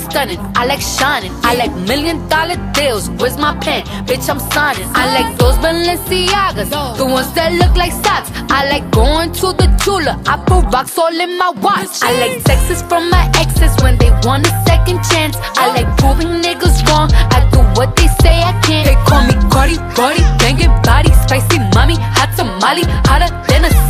stunning, I like shining. I like $1,000,000 deals, where's my pen? Bitch, I'm signing. I like those Balenciagas, the ones that look like socks. I like going to the Tula, I put rocks all in my watch. I like texts from my exes when they want a second chance. I like proving niggas wrong, I do what they say I can't. They call me Cardi, banging body, spicy mommy, hot tamale, hotter than a